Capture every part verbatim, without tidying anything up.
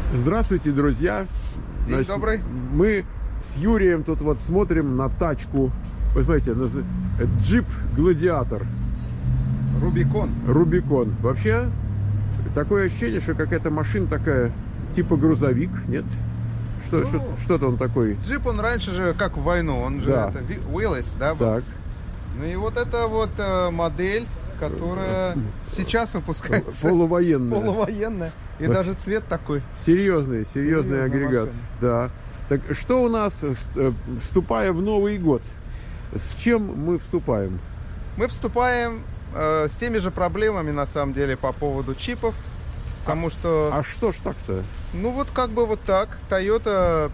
Здравствуйте, друзья. День Значит, добрый. Мы с Юрием тут вот смотрим на тачку. Вы смотрите, джип Гладиатор. Рубикон. Рубикон. Вообще, такое ощущение, что какая-то машина такая, типа грузовик, нет? Что, ну, что, что-то он такой. Джип, он раньше же, как в войну, он же да. это Willys, да? Был? Так. Ну и вот это вот э, модель, которая сейчас выпускается. Полувоенная. Полувоенная. И вот. Даже цвет такой. Серьезный, серьезный агрегат. Машина. Да. Так что у нас, вступая в Новый год, с чем мы вступаем? Мы вступаем э, с теми же проблемами, на самом деле, по поводу чипов. Потому а, что... А что ж так-то? Ну вот как бы вот так. Toyota,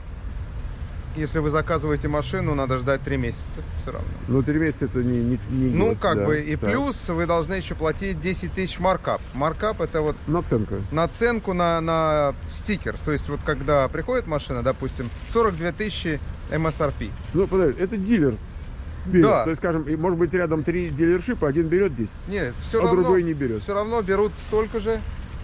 если вы заказываете машину, надо ждать три месяца все равно. Ну три месяца это не, не, не Ну год, как да, бы. И так. Плюс вы должны еще платить десять тысяч маркап. Маркап это вот... Наценка. Наценку на, на стикер. То есть вот когда приходит машина, допустим, сорок две тысячи эм эс ар пи. Ну подожди, это дилер. Берет. Да. То есть, скажем, может быть рядом три дилершипа, один берет десять, Нет, все а равно, другой не берет. Все равно берут столько же,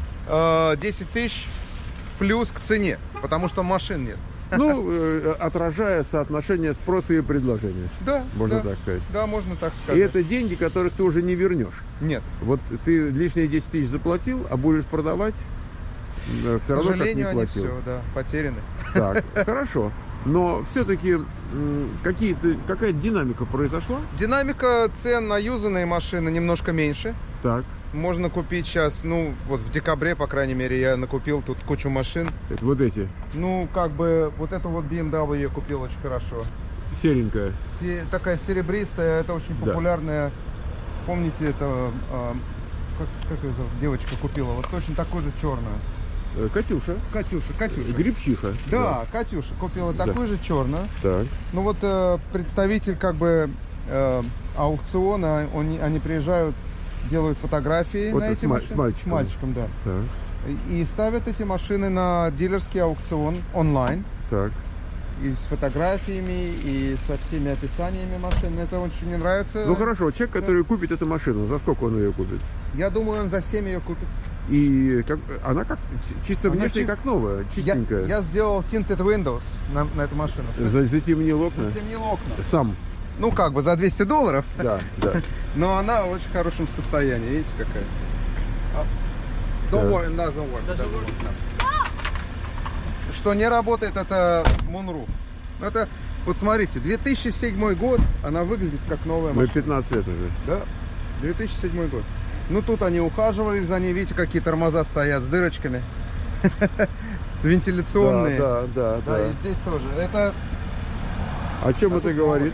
десять тысяч плюс к цене, потому что машин нет. Ну, э, отражая соотношение спроса и предложения. Да, можно да, так сказать. Да, можно так сказать. И это деньги, которых ты уже не вернешь. Нет. Вот ты лишние десять тысяч заплатил, а будешь продавать, все к равно сожалению, как не они платил. все, да, потеряны. Так, хорошо. Но все-таки какие-то, какая-то динамика произошла? Динамика цен на юзанные машины немножко меньше. Так. Можно купить сейчас, ну, вот в декабре, по крайней мере, я накупил тут кучу машин. Это вот эти? Ну, как бы, вот эту вот би эм дабл ю я купил очень хорошо. Серенькая? Се такая серебристая, это очень популярная. Да. Помните, это, э, как, как ее зовут? Девочка купила, вот точно такой же черную. Катюша. Катюша, Катюша. Грибчиха. Да, да. Катюша купила да. такую же черную. Так. Ну вот э, представитель как бы э, аукциона, он, они приезжают, делают фотографии вот на эти с машины. С мальчиком. С мальчиком, да. Так. И ставят эти машины на дилерский аукцион онлайн. Так. И с фотографиями, и со всеми описаниями машин. Это очень мне нравится. Ну хорошо, человек, который да. купит эту машину, за сколько он ее купит? Я думаю, он за семь ее купит. И как, она как чисто она внешне чист... как новая, чистенькая. Я, я сделал tinted windows на, на эту машину. За, затемнил окна? Затемнил окна. Сам? Ну как бы за двести долларов. Да, да. Но она в очень хорошем состоянии. Видите, какая? Don't worry, it doesn't work. Doesn't work. Что не работает, это moonroof. Это, вот смотрите, две тысячи седьмой год, она выглядит как новая машина. Мы пятнадцать лет уже. Да, две тысячи седьмой год. Ну тут они ухаживали за ней, видите, какие тормоза стоят с дырочками. Вентиляционные. Да, да, да. Да, и здесь тоже. Это... О чем это говорит?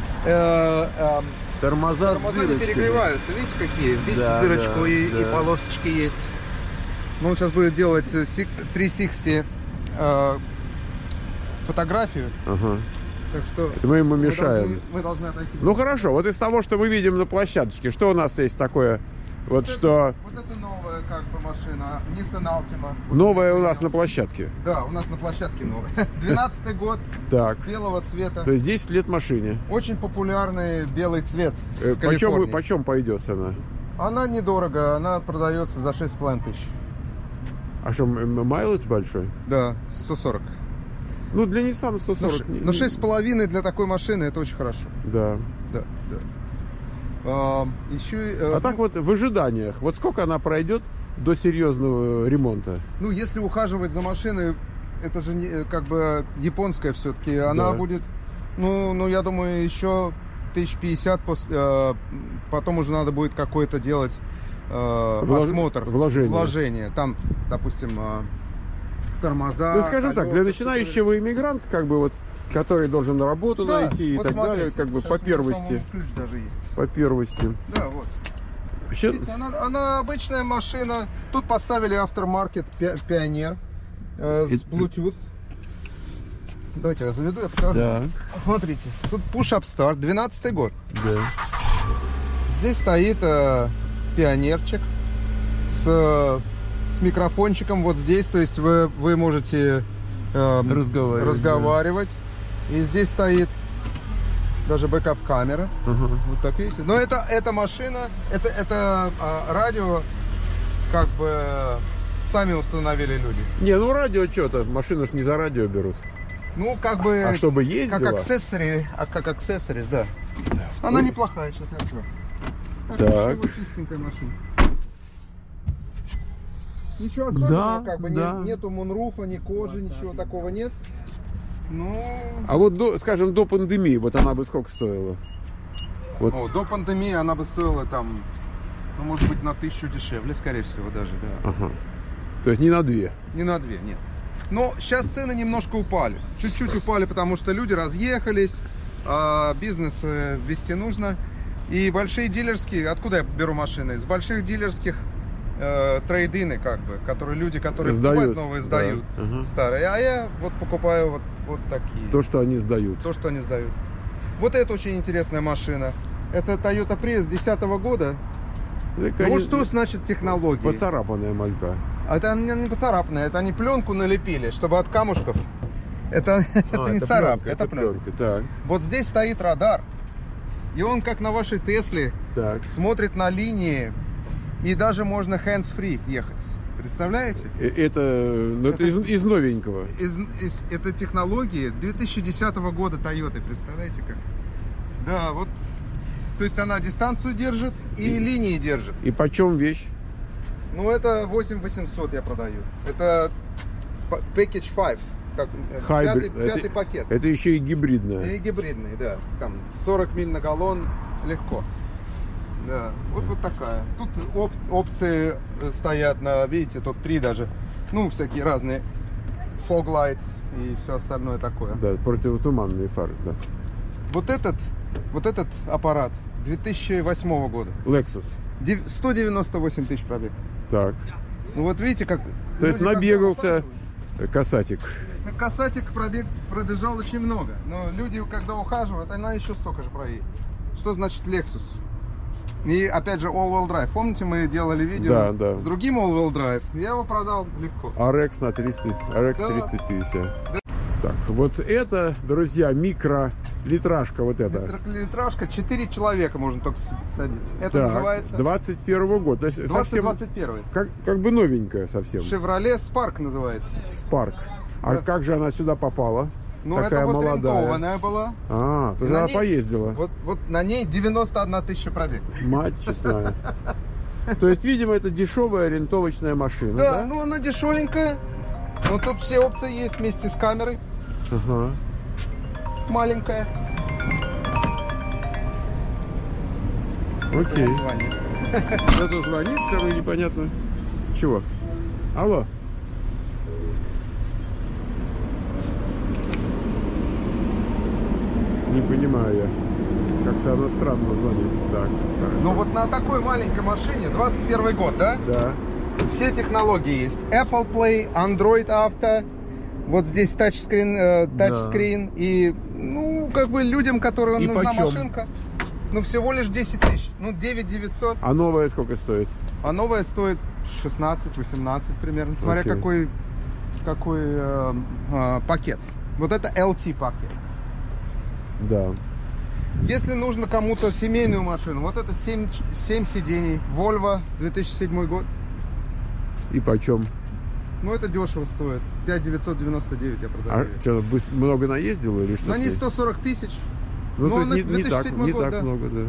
Тормоза с Тормоза не перегреваются, видите, какие? Видите, да, дырочку да, и, да. и полосочки есть. Ну, он сейчас будет делать триста шестьдесят э, фотографию. Ага. Так что это мы ему мешаем. Должны, мы должны отойти. Ну хорошо, вот из того, что мы видим на площадочке, что у нас есть такое, вот, вот что... Это, вот это новая как бы машина, Nissan Altima. Новая у нас на площадке? Да, у нас на площадке новая. двенадцатый год, так. белого цвета. То есть десять лет машине. Очень популярный белый цвет э, в почем, почем пойдет она? Она недорого, она продается за шесть с половиной тысяч. А что, майледж большой? Да, сто сорок. Ну, для Nissan сто сорок. Но, но шесть с половиной для такой машины это очень хорошо. Да. Да, да. А, еще, а ну, так вот, в ожиданиях, вот сколько она пройдет до серьезного ремонта? Ну, если ухаживать за машиной, это же не, как бы японская все-таки, она да. будет, ну, ну, я думаю, еще тысяч пятьдесят, э, потом уже надо будет какой-то делать э, Влож... осмотр, вложение. вложение. Там, допустим, э, тормоза. Ну, скажем колеса, так, для начинающего иммигранта, как бы вот, который должен работу да, найти вот и так смотрите, далее, как бы по первости. Ключ даже есть. По первости. Да, вот. Вообще... Видите, она, она обычная машина. Тут поставили Aftermarket Pioneer э, с Bluetooth. Давайте я заведу, я покажу. Да. Смотрите, тут Push-Up Start, двенадцатый год. Да. Здесь стоит э, пионерчик с, с микрофончиком вот здесь, то есть вы, вы можете э, разговаривать. разговаривать. Да. И здесь стоит даже бэкап-камера. Uh-huh. Вот так видите. Но это, это машина, это, это а, радио как бы сами установили люди. Не, ну радио что-то, машину ж не за радио берут. Ну, как бы... А чтобы ездила? Как аксессори, а как аксессорис, да. Она Ой. неплохая, сейчас я открою. Так. Ничего, чистенькая машина. Ничего особенного, Да, как бы да. нет, нету мунруфа, ни кожи, ничего такого нет. Ну, А вот, до, скажем, до пандемии, вот она бы сколько стоила? Вот. о, до пандемии она бы стоила там, ну, может быть, на тысячу дешевле, скорее всего, даже, да. Ага. То есть не на две. Не на две, нет. Но сейчас цены немножко упали. Чуть-чуть упали, потому что люди разъехались, а бизнес э, вести нужно. И большие дилерские, откуда я беру машины? Из больших дилерских э, трейдины, как бы, которые люди, которые Сдают, покупают новые, да. сдают Ага. старые. А я вот покупаю вот, вот такие. То, что они сдают. То, что они сдают. Вот это очень интересная машина. Это Toyota Prius две тысячи десятого года. Это, Ну, вот конечно, что значит технологии? поцарапанная малька. Это не, не поцарапанное, это они пленку налепили, чтобы от камушков. Это, это А, не это царапка, пленка, это это пленка. пленка. Так, Вот здесь стоит радар. И он, как на вашей Тесле, так. смотрит на линии. И даже можно hands-free ехать. Представляете? Э, Это, ну, это из, из новенького. Из, из, это технологии две тысячи десятого года Toyota, представляете как? Да, вот. То есть она дистанцию держит и, И- линии держит. И почем вещь? Ну, это восемь тысяч восемьсот я продаю. Это п- package пять. Как, э, Хайбрид. пятый, пятый это, пакет. это еще и гибридная. И гибридный, да. Там сорок миль на галлон легко. Да, вот, вот такая. Тут оп- опции стоят на, видите, тут три даже. Ну, всякие разные. Fog lights и все остальное такое. Да, противотуманные фары, да. Вот этот, вот этот аппарат две тысячи восьмого года. Lexus. Дев- сто девяносто восемь тысяч пробег. Так. Ну вот видите, как... То есть люди как набегался ухаживают. касатик. Касатик пробег, пробежал очень много. Но люди, когда ухаживают, она еще столько же проедет. Что значит Lexus? И опять же all-wheel drive. Помните, мы делали видео Да, да. с другим all-wheel drive? Я его продал легко. ар экс на триста, ар экс Да. триста пятьдесят. Так, вот это, друзья, микролитражка вот эта. Литражка, четыре человека можно только садиться. Это Так, называется двадцать первого года. То есть совсем двадцать двадцать один. как, как бы новенькая совсем. Chevrolet Spark называется. Спарк. А Да. как же она сюда попала? Ну, Такая это вот молодая. рентованная была. А, то И есть на она ней- поездила. Вот, вот на ней девяносто одна тысяча пробег. Мать честная. То есть, видимо, это дешевая ориентовочная машина, Да, да? ну она дешевенькая. Но тут все опции есть вместе с камерой. Ага. Маленькая. Окей. Звонит. Кто-то звонит, самое непонятно. Чего? Алло. Не понимаю я. Как-то она странно звонит. Так, хорошо. Ну вот на такой маленькой машине, двадцать первый год, да? Да. Все технологии есть. Apple Play, Android Auto. Вот здесь тачскрин, э, тачскрин. И, ну, как бы людям, которым И нужна почем? машинка, ну, всего лишь десять тысяч. Ну, девять девятьсот. А новая сколько стоит? А новая стоит шестнадцать-восемнадцать примерно, смотря Окей. какой, какой э, э, пакет. Вот это эл ти пакет. Да. Если нужно кому-то семейную машину, вот это семь, семь сидений, Volvo, две тысячи седьмой год. И почем? Ну, это дешево стоит. пять тысяч девятьсот девяносто девять я А продаю. что, быс- много наездила или что? На с ней ней? сто сорок тысяч. Ну, ну, то есть она не, не две тысячи так, седьмой не год, так да. много, да.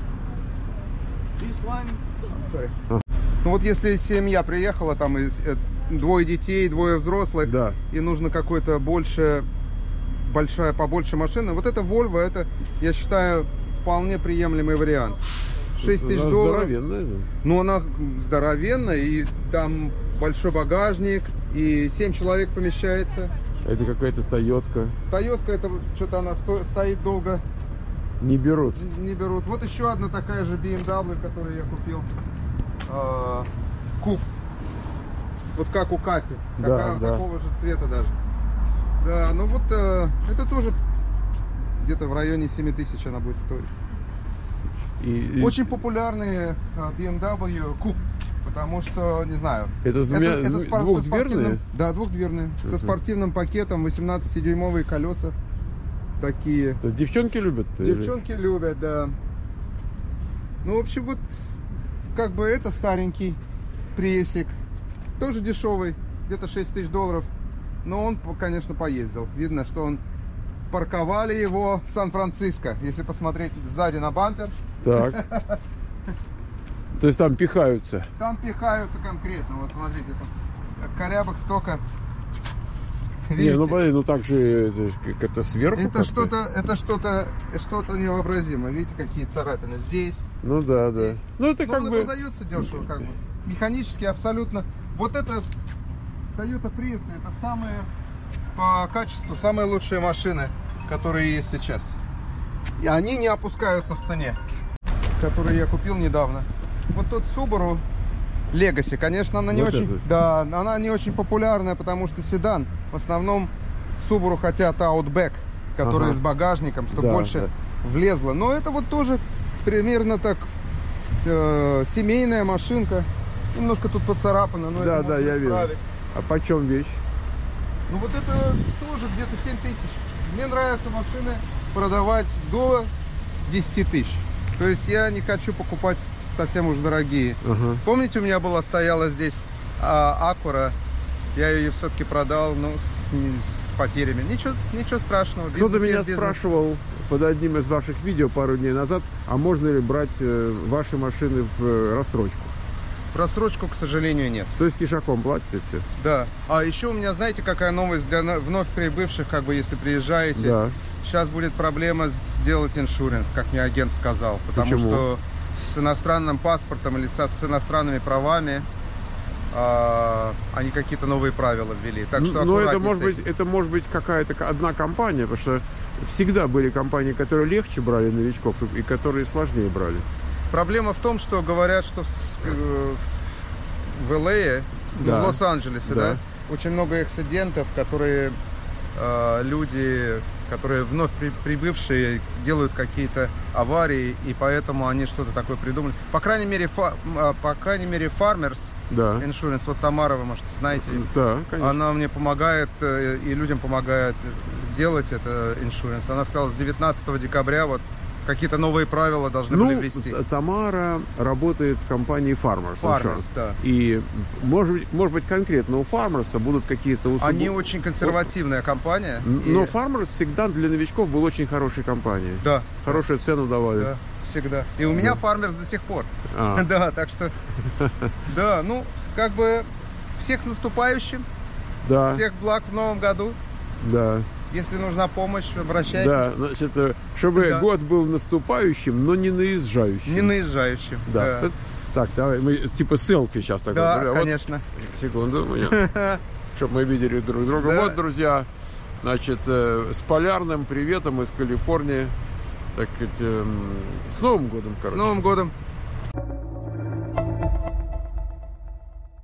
Ну, вот если семья приехала, там из, э, двое детей, двое взрослых, Да. и нужно какой-то больше, большая, побольше машина, вот это Volvo, это, я считаю, вполне приемлемый вариант. шесть тысяч Она долларов. здоровенная, да. Ну, она здоровенная, и там большой багажник, и семь человек помещается. Это какая-то Тойотка. Тойотка, это вот что-то она сто- стоит долго, Не берут. не берут. Вот еще одна такая же би эм дабл ю, которую я купил. А, Куб. Вот как у Кати. Да, Такая- да. Такого же цвета даже. Да, ну вот э, это тоже где-то в районе семь тысяч она будет стоить. И, и- Очень популярные э, би эм дабл ю Куб. Потому что, не знаю. Это с двумя- это спор- со двухдверные? спортивным- Да, двухдверные. Со Мгм. спортивным пакетом, восемнадцатидюймовые колеса. Такие. Это девчонки любят? или- Девчонки любят, да. Ну, в общем, вот как бы это старенький прессик. тоже дешевый, где-то шесть тысяч долларов. Но он, конечно, поездил. Видно, что он парковали его в Сан-Франциско. Если посмотреть сзади на бампер. Так. То есть там пихаются? Там пихаются конкретно. Вот смотрите, тут корябок столько. Не, ну блин, ну так же как-то сверху. Это что-то, это что-то, что-то невообразимое. Видите, какие царапины здесь. Ну да, здесь. да. Ну это Но как он бы. продается дешево, как бы. Механически абсолютно. Вот это Toyota Prius, это самые по качеству самые лучшие машины, которые есть сейчас. И они не опускаются в цене, которые я купил недавно. Вот тот Subaru Legacy, конечно, она не вот очень, это. да, она не очень популярная, потому что седан. В основном Subaru хотят Outback, который Ага. с багажником, чтобы Да, больше да. влезло. Но это вот тоже примерно так э, семейная машинка. Немножко тут поцарапано, но Да, это да, можно я вижу. исправить. А почем вещь? Ну вот это тоже где-то семь тысяч. Мне нравятся машины продавать до десяти тысяч. То есть я не хочу покупать совсем уж дорогие. Ага. Помните, у меня была стояла здесь а, Acura. Я ее все-таки продал, ну, с, не- с потерями. Ничего, ничего страшного. Кто-то Бизнес меня есть бизнес. спрашивал под одним из ваших видео пару дней назад, а можно ли брать э, ваши машины в э, рассрочку? Просрочку, к сожалению, нет. То есть кишаком платите все? Да. А еще у меня, знаете, какая новость для на- вновь прибывших, как бы, если приезжаете. Да. Сейчас будет проблема сделать иншуренс, как мне агент сказал. Потому Почему? что с иностранным паспортом или со, с иностранными правами а, они какие-то новые правила ввели. Так что Но это аккуратней может с быть, этим. это может быть какая-то одна компания, потому что всегда были компании, которые легче брали новичков и, и которые сложнее брали. Проблема в том, что говорят, что в, с- э, в Л А, ну, Да. в Лос-Анджелесе, Да. да, очень много эксцидентов, которые э, люди, которые вновь при- прибывшие, делают какие-то аварии, и поэтому они что-то такое придумали. По крайней мере, фа- а, по крайней мере, Farmers Да. Insurance, вот Тамара, вы, может, знаете, Да, конечно. она мне помогает, э, и людям помогает делать это иншуренс. Она сказала, с девятнадцатого декабря вот какие-то новые правила должны были Ну, ввести. Тамара работает в компании Farmers. Farmers, Insurance. да. И может быть, может быть конкретно у Farmers будут какие-то услуги. Они очень консервативная компания. и- Но Farmers всегда для новичков был очень хорошей компанией. Да, Хорошую цену давали. да, всегда. И у меня Farmers до сих пор. А, Да, так что, да, ну, как бы всех с наступающим, да, всех благ в новом году. да, Если нужна помощь, обращайтесь. да. Значит, э, чтобы Да. год был наступающим, но не наезжающим. Не наезжающим. Да. Да, Так, давай, мы типа селфи сейчас такое. Да, Вот, конечно. секунду, чтобы мы видели друг друга. Да. Вот, друзья, значит, э, с полярным приветом из Калифорнии. Так сказать, эм, с Новым годом, С короче. Новым годом.